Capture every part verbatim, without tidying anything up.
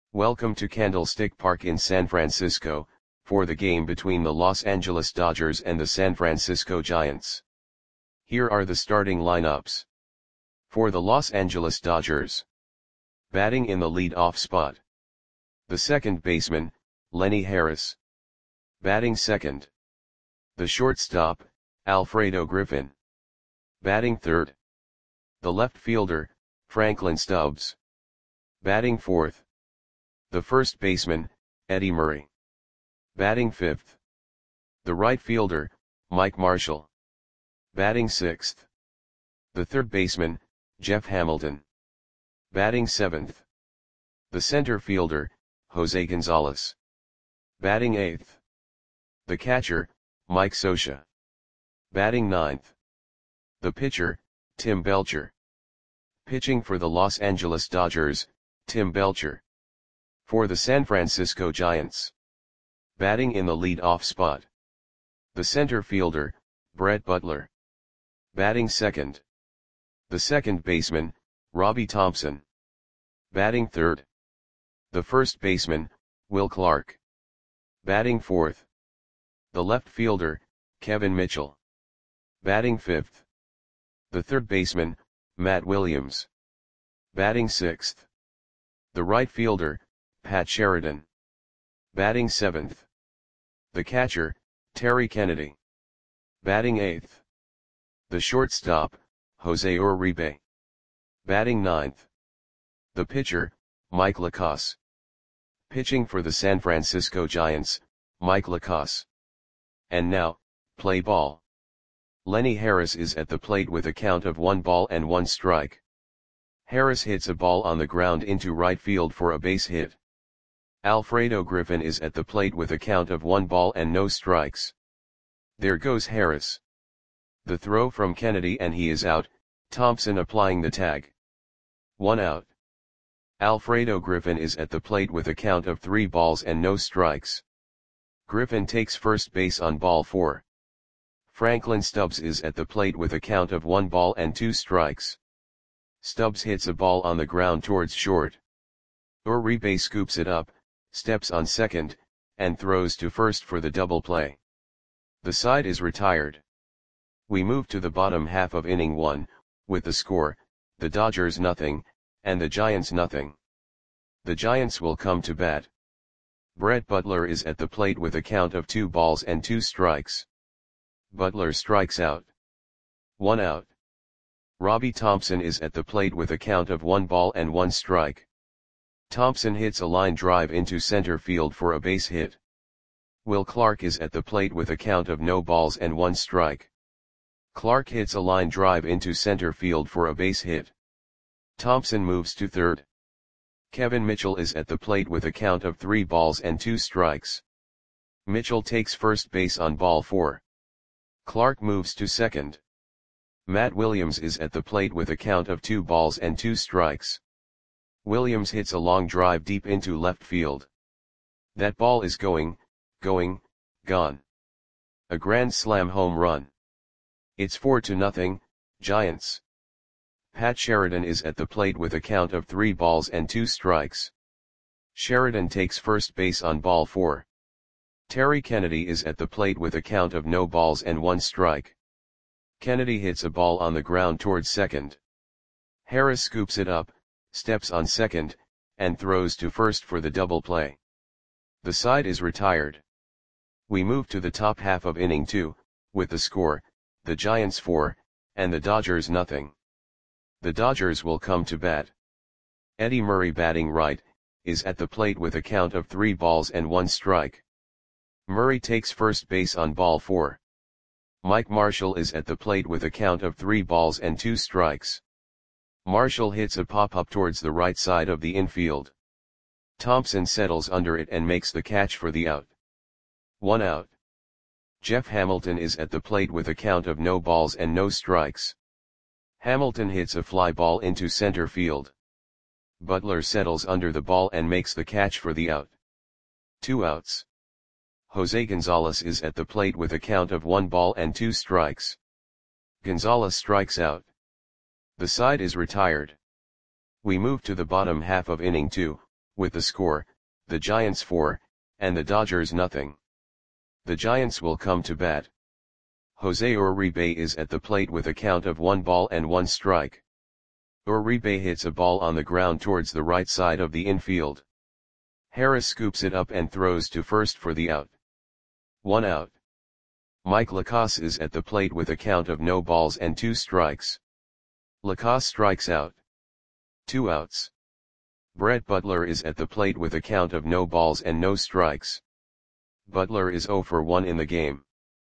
Welcome to Candlestick Park in San Francisco, for the game between the Los Angeles Dodgers and the San Francisco Giants. Here are the starting lineups. For the Los Angeles Dodgers. Batting in the lead-off spot. The second baseman, Lenny Harris. Batting second. The shortstop, Alfredo Griffin. Batting third. The left fielder, Franklin Stubbs. Batting fourth. The first baseman, Eddie Murray. Batting fifth. The right fielder, Mike Marshall. Batting sixth. The third baseman, Jeff Hamilton. Batting seventh. The center fielder, Jose Gonzalez. Batting eighth. The catcher, Mike Scioscia. Batting ninth. The pitcher, Tim Belcher. Pitching for the Los Angeles Dodgers, Tim Belcher. For the San Francisco Giants. Batting in the lead-off spot. The center fielder, Brett Butler. Batting second. The second baseman, Robbie Thompson. Batting third. The first baseman, Will Clark. Batting fourth. The left fielder, Kevin Mitchell. Batting fifth. The third baseman, Matt Williams. Batting sixth. The right fielder, Pat Sheridan. Batting seventh. The catcher, Terry Kennedy. Batting eighth. The shortstop, Jose Uribe. Batting ninth. The pitcher, Mike Lacasse. Pitching for the San Francisco Giants, Mike Lacasse. And now, play ball. Lenny Harris is at the plate with a count of one ball and one strike. Harris hits a ball on the ground into right field for a base hit. Alfredo Griffin is at the plate with a count of one ball and no strikes. There goes Harris. The throw from Kennedy and he is out, Thompson applying the tag. One out. Alfredo Griffin is at the plate with a count of three balls and no strikes. Griffin takes first base on ball four. Franklin Stubbs is at the plate with a count of one ball and two strikes. Stubbs hits a ball on the ground towards short. Uribe scoops it up, steps on second, and throws to first for the double play. The side is retired. We move to the bottom half of inning one, with the score, the Dodgers nothing, and the Giants nothing. The Giants will come to bat. Brett Butler is at the plate with a count of two balls and two strikes. Butler strikes out. One out. Robbie Thompson is at the plate with a count of one ball and one strike. Thompson hits a line drive into center field for a base hit. Will Clark is at the plate with a count of no balls and one strike. Clark hits a line drive into center field for a base hit. Thompson moves to third. Kevin Mitchell is at the plate with a count of three balls and two strikes. Mitchell takes first base on ball four. Clark moves to second. Matt Williams is at the plate with a count of two balls and two strikes. Williams hits a long drive deep into left field. That ball is going, going, gone. A grand slam home run. It's four to nothing, Giants. Pat Sheridan is at the plate with a count of three balls and two strikes. Sheridan takes first base on ball four. Terry Kennedy is at the plate with a count of no balls and one strike. Kennedy hits a ball on the ground towards second. Harris scoops it up, steps on second, and throws to first for the double play. The side is retired. We move to the top half of inning two, with the score, the Giants four, and the Dodgers nothing. The Dodgers will come to bat. Eddie Murray batting right, is at the plate with a count of three balls and one strike. Murray takes first base on ball four. Mike Marshall is at the plate with a count of three balls and two strikes. Marshall hits a pop-up towards the right side of the infield. Thompson settles under it and makes the catch for the out. One out. Jeff Hamilton is at the plate with a count of no balls and no strikes. Hamilton hits a fly ball into center field. Butler settles under the ball and makes the catch for the out. Two outs. Jose Gonzalez is at the plate with a count of one ball and two strikes. Gonzalez strikes out. The side is retired. We move to the bottom half of inning two, with the score, the Giants four, and the Dodgers nothing. The Giants will come to bat. Jose Uribe is at the plate with a count of one ball and one strike. Uribe hits a ball on the ground towards the right side of the infield. Harris scoops it up and throws to first for the out. One out. Mike Lacasse is at the plate with a count of no balls and two strikes. Lacasse strikes out. Two outs. Brett Butler is at the plate with a count of no balls and no strikes. Butler is zero for one in the game.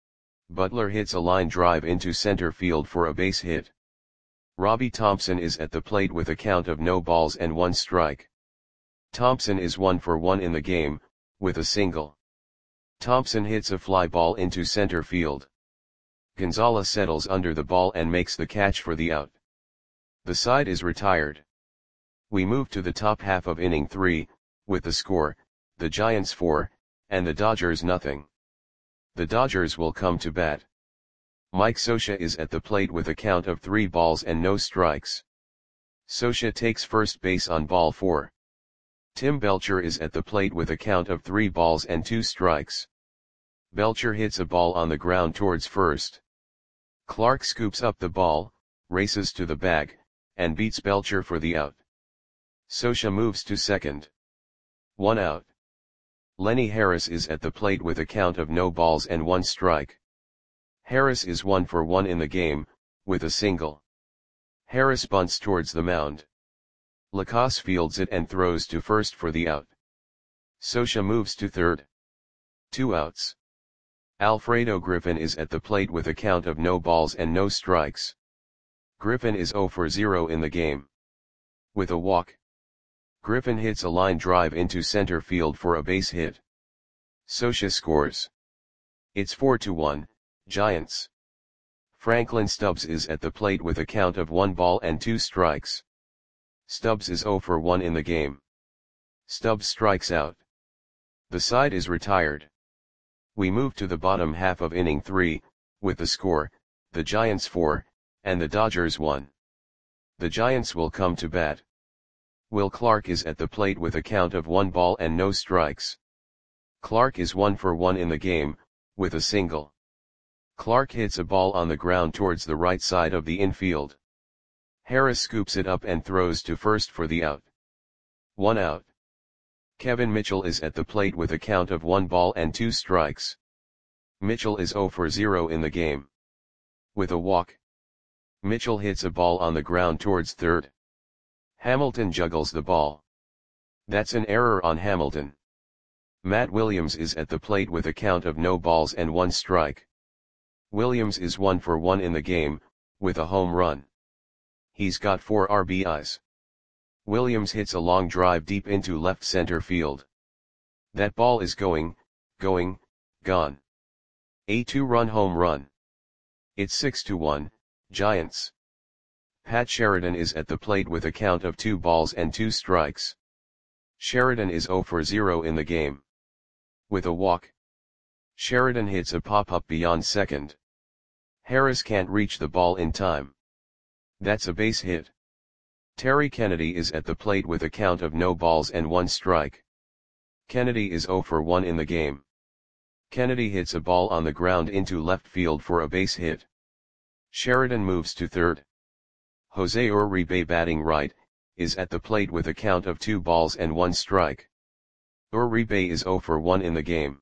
Butler hits a line drive into center field for a base hit. Robbie Thompson is at the plate with a count of no balls and one strike. Thompson is one for one in the game, with a single. Thompson hits a fly ball into center field. Gonzalez settles under the ball and makes the catch for the out. The side is retired. We move to the top half of inning three, with the score, the Giants four, and the Dodgers nothing. The Dodgers will come to bat. Mike Scioscia is at the plate with a count of three balls and no strikes. Scioscia takes first base on ball four. Tim Belcher is at the plate with a count of three balls and two strikes. Belcher hits a ball on the ground towards first. Clark scoops up the ball, races to the bag, and beats Belcher for the out. Scioscia moves to second. One out. Lenny Harris is at the plate with a count of no balls and one strike. Harris is one for one in the game, with a single. Harris bunts towards the mound. Lacasse fields it and throws to first for the out. Scioscia moves to third. Two outs. Alfredo Griffin is at the plate with a count of no balls and no strikes. Griffin is zero for zero in the game. With a walk. Griffin hits a line drive into center field for a base hit. Scioscia scores. It's four to one, Giants. Franklin Stubbs is at the plate with a count of one ball and two strikes. Stubbs is zero for one in the game. Stubbs strikes out. The side is retired. We move to the bottom half of inning three, with the score, the Giants four, and the Dodgers one. The Giants will come to bat. Will Clark is at the plate with a count of one ball and no strikes. Clark is one for one in the game, with a single. Clark hits a ball on the ground towards the right side of the infield. Harris scoops it up and throws to first for the out. One out. Kevin Mitchell is at the plate with a count of one ball and two strikes. Mitchell is zero for zero in the game. With a walk. Mitchell hits a ball on the ground towards third. Hamilton juggles the ball. That's an error on Hamilton. Matt Williams is at the plate with a count of no balls and one strike. Williams is one for one in the game, with a home run. He's got four R B Is. Williams hits a long drive deep into left center field. That ball is going, going, gone. A two-run home run. It's six to one, Giants. Pat Sheridan is at the plate with a count of two balls and two strikes. Sheridan is zero for zero in the game. With a walk. Sheridan hits a pop-up beyond second. Harris can't reach the ball in time. That's a base hit. Terry Kennedy is at the plate with a count of no balls and one strike. Kennedy is zero for one in the game. Kennedy hits a ball on the ground into left field for a base hit. Sheridan moves to third. Jose Uribe, batting right, is at the plate with a count of two balls and one strike. Uribe is zero for one in the game.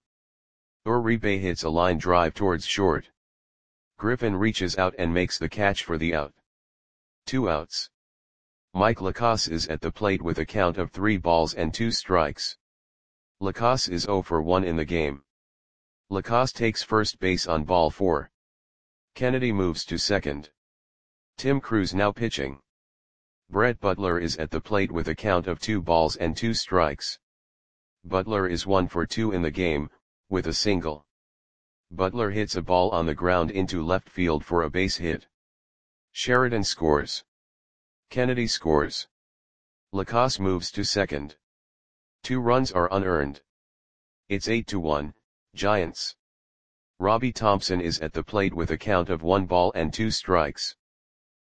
Uribe hits a line drive towards short. Griffin reaches out and makes the catch for the out. Two outs. Mike Lacasse is at the plate with a count of three balls and two strikes. Lacasse is zero for one in the game. Lacasse takes first base on ball four. Kennedy moves to second. Tim Crews now pitching. Brett Butler is at the plate with a count of two balls and two strikes. Butler is one for two in the game, with a single. Butler hits a ball on the ground into left field for a base hit. Sheridan scores. Kennedy scores. Lacasse moves to second. Two runs are unearned. It's eight to one, Giants. Robbie Thompson is at the plate with a count of one ball and two strikes.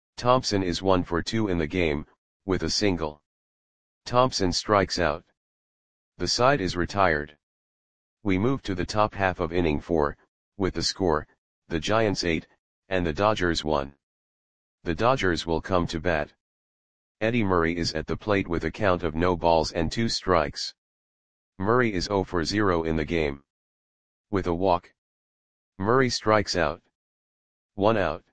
Thompson is one for two in the game, with a single. Thompson strikes out. The side is retired. We move to the top half of inning four, with the score, the Giants eight, and the Dodgers one. The Dodgers will come to bat. Eddie Murray is at the plate with a count of no balls and two strikes. Murray is zero for zero in the game. With a walk, Murray strikes out. One out.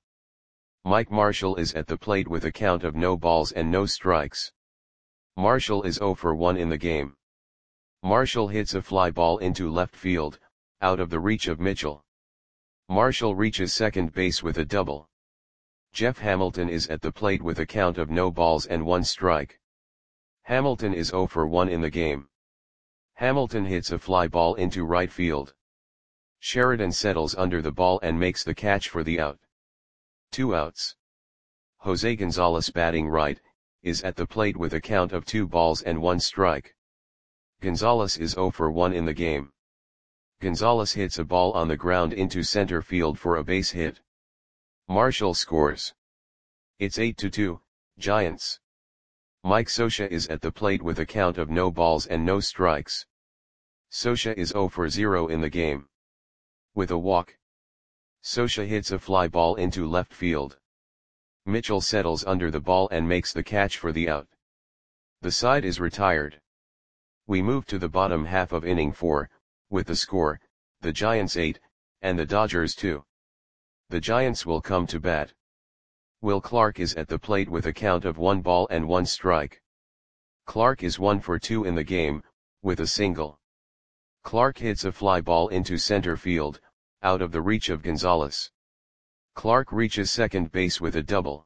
Mike Marshall is at the plate with a count of no balls and no strikes. Marshall is zero for one in the game. Marshall hits a fly ball into left field, out of the reach of Mitchell. Marshall reaches second base with a double. Jeff Hamilton is at the plate with a count of no balls and one strike. Hamilton is zero for one in the game. Hamilton hits a fly ball into right field. Sheridan settles under the ball and makes the catch for the out. Two outs. Jose Gonzalez, batting right, is at the plate with a count of two balls and one strike. Gonzalez is zero for one in the game. Gonzalez hits a ball on the ground into center field for a base hit. Marshall scores. It's eight to two, Giants. Mike Scioscia is at the plate with a count of no balls and no strikes. Scioscia is zero for zero in the game. With a walk, Scioscia hits a fly ball into left field. Mitchell settles under the ball and makes the catch for the out. The side is retired. We move to the bottom half of inning four, with the score, the Giants eight, and the Dodgers two. The Giants will come to bat. Will Clark is at the plate with a count of one ball and one strike. Clark is one for two in the game, with a single. Clark hits a fly ball into center field, out of the reach of Gonzalez. Clark reaches second base with a double.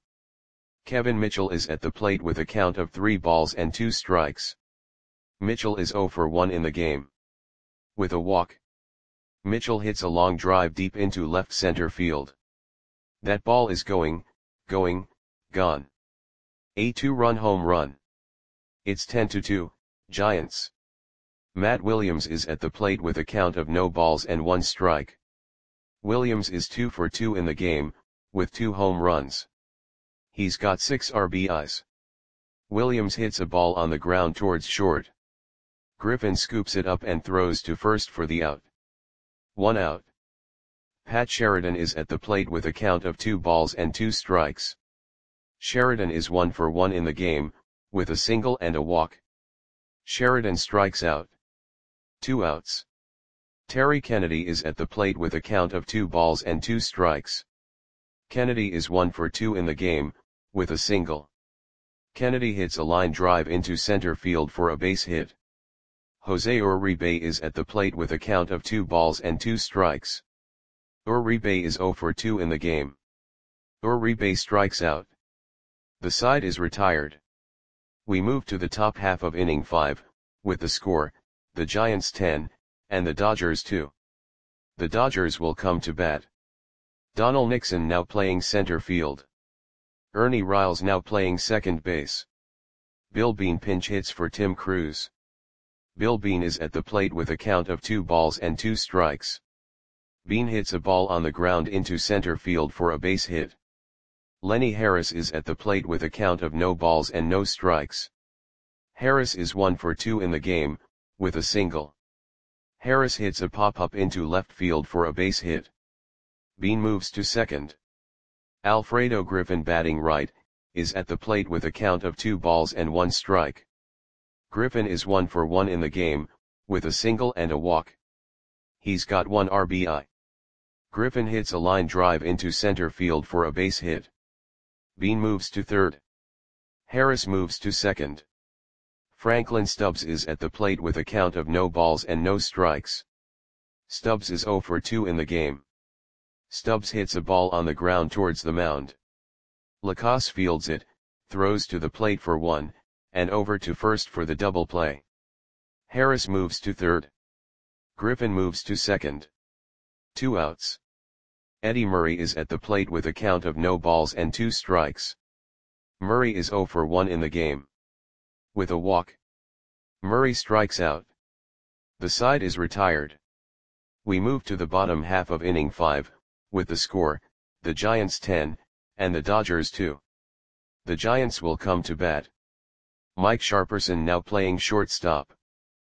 Kevin Mitchell is at the plate with a count of three balls and two strikes. Mitchell is zero for one in the game. With a walk, Mitchell hits a long drive deep into left center field. That ball is going, going, gone. A two-run home run. It's ten to two, Giants. Matt Williams is at the plate with a count of no balls and one strike. Williams is two for two in the game, with two home runs. He's got six R B Is. Williams hits a ball on the ground towards short. Griffin scoops it up and throws to first for the out. One out. Pat Sheridan is at the plate with a count of two balls and two strikes. Sheridan is one for one in the game, with a single and a walk. Sheridan strikes out. Two outs. Terry Kennedy is at the plate with a count of two balls and two strikes. Kennedy is one for two in the game, with a single. Kennedy hits a line drive into center field for a base hit. Jose Uribe is at the plate with a count of two balls and two strikes. Uribe is zero for two in the game. Uribe strikes out. The side is retired. We move to the top half of inning five, with the score, the Giants ten, and the Dodgers two. The Dodgers will come to bat. Donald Nixon now playing center field. Ernie Riles now playing second base. Bill Bean pinch hits for Tim Cruz. Bill Bean is at the plate with a count of two balls and two strikes. Bean hits a ball on the ground into center field for a base hit. Lenny Harris is at the plate with a count of no balls and no strikes. Harris is one for two in the game, with a single. Harris hits a pop-up into left field for a base hit. Bean moves to second. Alfredo Griffin, batting right, is at the plate with a count of two balls and one strike. Griffin is one for one in the game, with a single and a walk. He's got one R B I. Griffin hits a line drive into center field for a base hit. Bean moves to third. Harris moves to second. Franklin Stubbs is at the plate with a count of no balls and no strikes. Stubbs is zero for two in the game. Stubbs hits a ball on the ground towards the mound. Lacasse fields it, throws to the plate for one, and over to first for the double play. Harris moves to third. Griffin moves to second. Two outs. Eddie Murray is at the plate with a count of no balls and two strikes. Murray is zero for one in the game. With a walk, Murray strikes out. The side is retired. We move to the bottom half of inning five, with the score, the Giants ten, and the Dodgers two. The Giants will come to bat. Mike Sharperson now playing shortstop.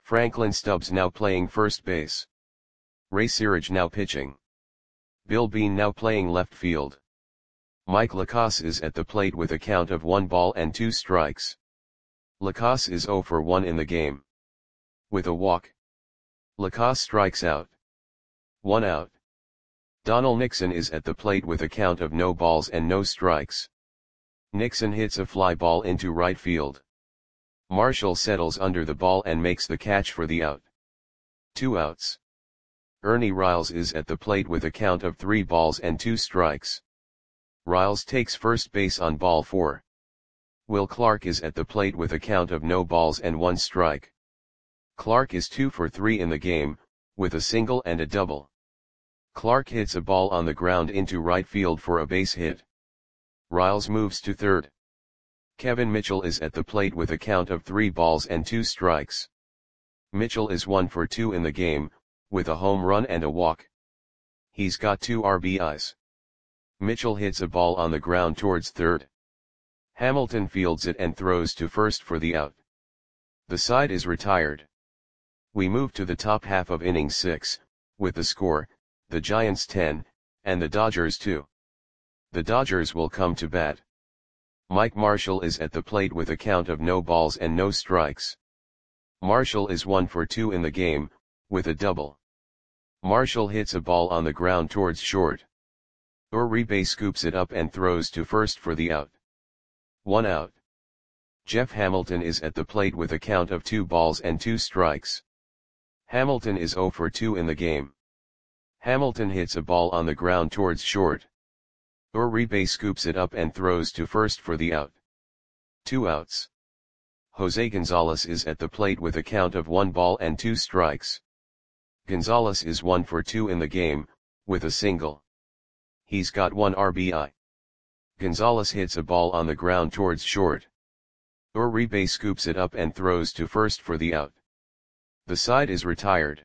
Franklin Stubbs now playing first base. Ray Searage now pitching. Bill Bean now playing left field. Mike Lacasse is at the plate with a count of one ball and two strikes. Lacasse is zero for one in the game. With a walk. Lacasse strikes out. One out. Donald Nixon is at the plate with a count of no balls and no strikes. Nixon hits a fly ball into right field. Marshall settles under the ball and makes the catch for the out. Two outs. Ernie Riles is at the plate with a count of three balls and two strikes. Riles takes first base on ball four. Will Clark is at the plate with a count of no balls and one strike. Clark is two for three in the game, with a single and a double. Clark hits a ball on the ground into right field for a base hit. Riles moves to third. Kevin Mitchell is at the plate with a count of three balls and two strikes. Mitchell is one for two in the game, with a home run and a walk. He's got two R B Is. Mitchell hits a ball on the ground towards third. Hamilton fields it and throws to first for the out. The side is retired. We move to the top half of inning six, with the score, the Giants ten, and the Dodgers two. The Dodgers will come to bat. Mike Marshall is at the plate with a count of no balls and no strikes. Marshall is one for two in the game, with a double. Marshall hits a ball on the ground towards short. Uribe scoops it up and throws to first for the out. One out. Jeff Hamilton is at the plate with a count of two balls and two strikes. Hamilton is zero for two in the game. Hamilton hits a ball on the ground towards short. Uribe scoops it up and throws to first for the out. Two outs. Jose Gonzalez is at the plate with a count of one ball and two strikes. Gonzalez is one for two in the game, with a single. He's got one R B I. Gonzalez hits a ball on the ground towards short. Uribe scoops it up and throws to first for the out. The side is retired.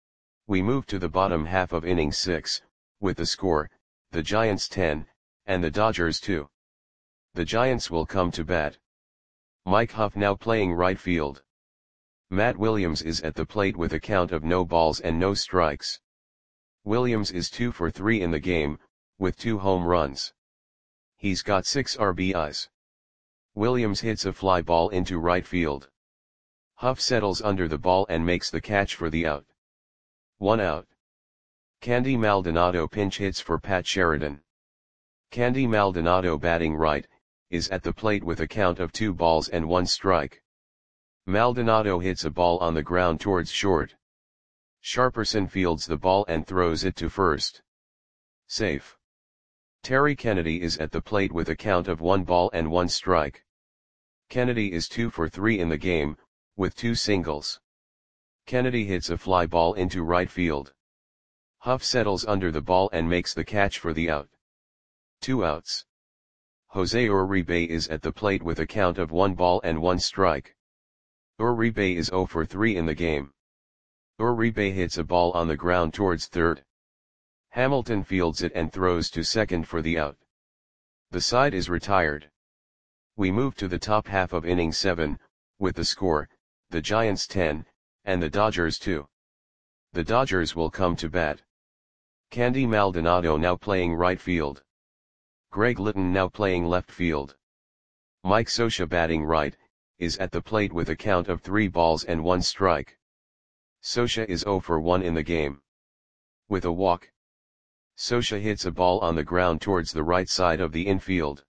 We move to the bottom half of inning six, with the score, the Giants ten, and the Dodgers two. The Giants will come to bat. Mike Huff now playing right field. Matt Williams is at the plate with a count of no balls and no strikes. Williams is two for three in the game, with two home runs. He's got six R B Is. Williams hits a fly ball into right field. Huff settles under the ball and makes the catch for the out. One out. Candy Maldonado pinch hits for Pat Sheridan. Candy Maldonado batting right, is at the plate with a count of two balls and one strike. Maldonado hits a ball on the ground towards short. Sharperson fields the ball and throws it to first. Safe. Terry Kennedy is at the plate with a count of one ball and one strike. Kennedy is two for three in the game, with two singles. Kennedy hits a fly ball into right field. Huff settles under the ball and makes the catch for the out. Two outs. Jose Uribe is at the plate with a count of one ball and one strike. Uribe is zero for three in the game. Uribe hits a ball on the ground towards third. Hamilton fields it and throws to second for the out. The side is retired. We move to the top half of inning seven, with the score, the Giants ten, and the Dodgers two. The Dodgers will come to bat. Candy Maldonado now playing right field. Greg Litton now playing left field. Mike Scioscia batting right, is at the plate with a count of three balls and one strike. Scioscia is zero for one in the game. With a walk. Scioscia hits a ball on the ground towards the right side of the infield.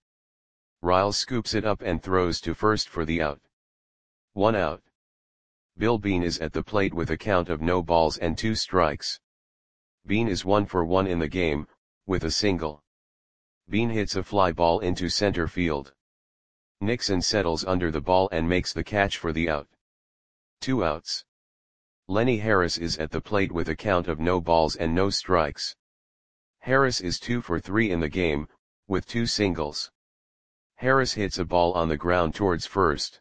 Riles scoops it up and throws to first for the out. One out. Bill Bean is at the plate with a count of no balls and two strikes. Bean is one for one in the game, with a single. Bean hits a fly ball into center field. Nixon settles under the ball and makes the catch for the out. Two outs. Lenny Harris is at the plate with a count of no balls and no strikes. Harris is two for three in the game, with two singles. Harris hits a ball on the ground towards first.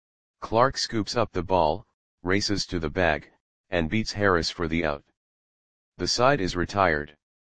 Clark scoops up the ball, races to the bag, and beats Harris for the out. The side is retired.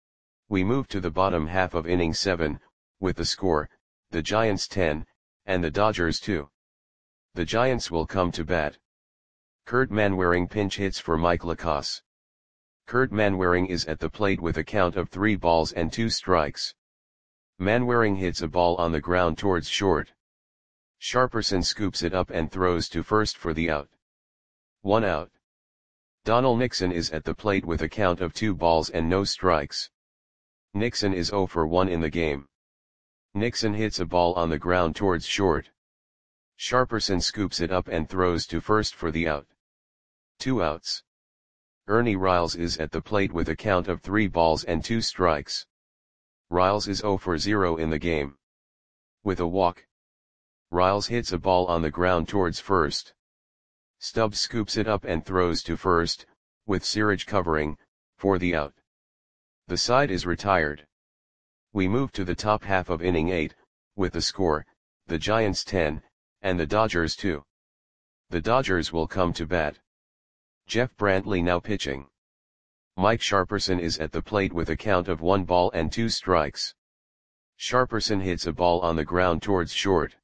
We move to the bottom half of inning seven, with the score, the Giants ten, and the Dodgers two. The Giants will come to bat. Kurt Manwaring pinch hits for Mike Lacasse. Kurt Manwaring is at the plate with a count of three balls and two strikes. Manwaring hits a ball on the ground towards short. Sharperson scoops it up and throws to first for the out. One out. Donald Nixon is at the plate with a count of two balls and no strikes. Nixon is zero for one in the game. Nixon hits a ball on the ground towards short. Sharperson scoops it up and throws to first for the out. Two outs. Ernie Riles is at the plate with a count of three balls and two strikes. Riles is zero for zero in the game. With a walk, Riles hits a ball on the ground towards first. Stubbs scoops it up and throws to first, with Searage covering, for the out. The side is retired. We move to the top half of inning eight, with the score, the Giants ten, and the Dodgers two. The Dodgers will come to bat. Jeff Brantley now pitching. Mike Sharperson is at the plate with a count of one ball and two strikes. Sharperson hits a ball on the ground towards short.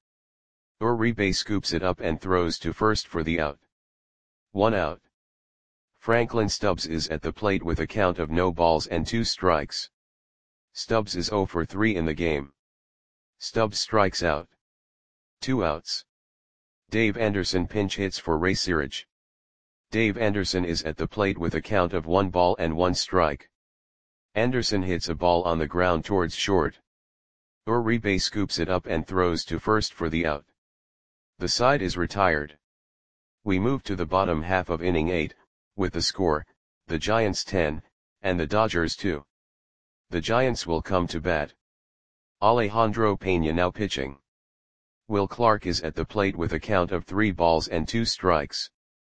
Uribe scoops it up and throws to first for the out. One out. Franklin Stubbs is at the plate with a count of no balls and two strikes. Stubbs is zero for three in the game. Stubbs strikes out. Two outs. Dave Anderson pinch hits for Ray Searage. Dave Anderson is at the plate with a count of one ball and one strike. Anderson hits a ball on the ground towards short. Uribe scoops it up and throws to first for the out. The side is retired. We move to the bottom half of inning eight, with the score, the Giants ten, and the Dodgers two. The Giants will come to bat. Alejandro Pena now pitching. Will Clark is at the plate with a count of three balls and two strikes.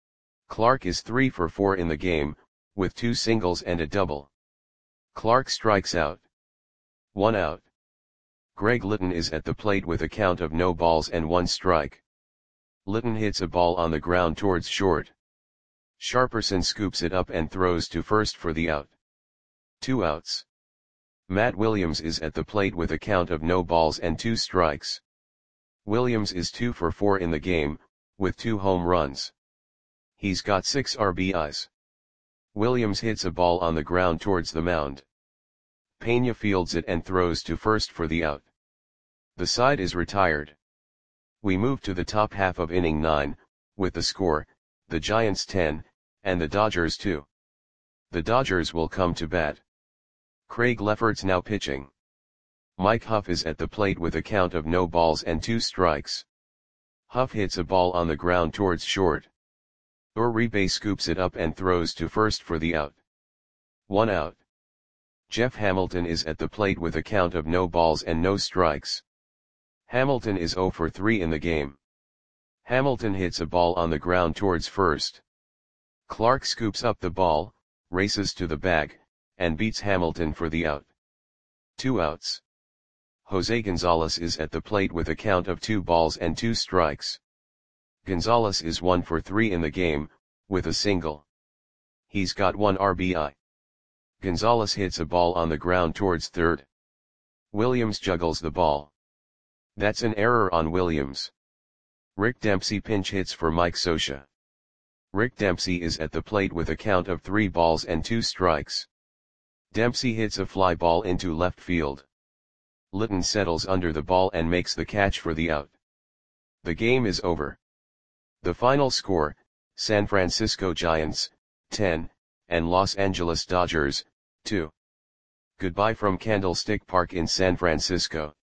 Clark is three for four in the game, with two singles and a double. Clark strikes out. One out. Greg Litton is at the plate with a count of no balls and one strike. Litton hits a ball on the ground towards short. Sharperson scoops it up and throws to first for the out. Two outs. Matt Williams is at the plate with a count of no balls and two strikes. Williams is two for four in the game, with two home runs. He's got six R B Is. Williams hits a ball on the ground towards the mound. Pena fields it and throws to first for the out. The side is retired. We move to the top half of inning nine, with the score, the Giants ten, and the Dodgers two. The Dodgers will come to bat. Craig Lefferts now pitching. Mike Huff is at the plate with a count of no balls and two strikes. Huff hits a ball on the ground towards short. Uribe scoops it up and throws to first for the out. One out. Jeff Hamilton is at the plate with a count of no balls and no strikes. Hamilton is zero for three in the game. Hamilton hits a ball on the ground towards first. Clark scoops up the ball, races to the bag, and beats Hamilton for the out. Two outs. Jose Gonzalez is at the plate with a count of two balls and two strikes. Gonzalez is one for three in the game, with a single. He's got one R B I. Gonzalez hits a ball on the ground towards third. Williams juggles the ball. That's an error on Williams. Rick Dempsey pinch hits for Mike Scioscia. Rick Dempsey is at the plate with a count of three balls and two strikes. Dempsey hits a fly ball into left field. Litton settles under the ball and makes the catch for the out. The game is over. The final score, San Francisco Giants, ten, and Los Angeles Dodgers, two. Goodbye from Candlestick Park in San Francisco.